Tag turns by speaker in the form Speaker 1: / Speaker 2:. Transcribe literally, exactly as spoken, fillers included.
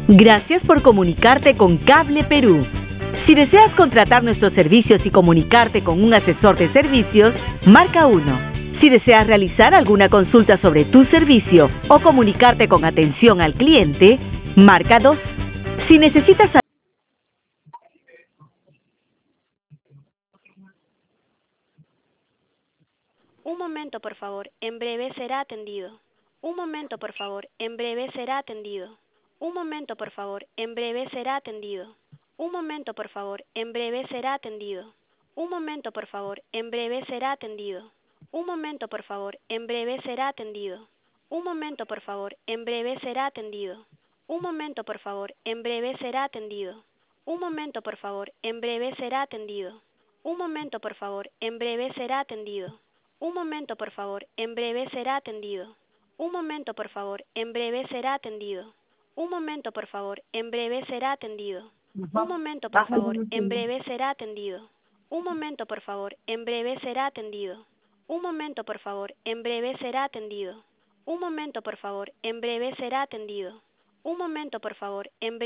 Speaker 1: Gracias por comunicarte con Cable Perú. Si deseas contratar nuestros servicios y comunicarte con un asesor de servicios, marca uno. Si deseas realizar alguna consulta sobre tu servicio o comunicarte con atención al cliente, marca dos. Si necesitas...
Speaker 2: Un momento, por favor. En breve será atendido. Un momento, por favor. En breve será atendido. Un momento, por favor. En breve será atendido. Un momento, por favor. En breve será atendido. Un momento, por favor. En breve será atendido. Un momento, por favor. En breve será atendido. Un momento, por favor. En breve será atendido. Un momento, por favor. En breve será atendido. Un momento, por favor. En breve será atendido. Un momento, por favor. En breve será atendido. Un momento, por favor. En breve será atendido. Un momento, por favor. En breve será atendido. Un momento, por favor. En breve será atendido. Un momento, por favor. En breve será atendido. Un momento, por favor. En breve será atendido. Un momento, por favor. En breve será atendido. Un momento, por favor. En breve será atendido. Un momento, por favor. En breve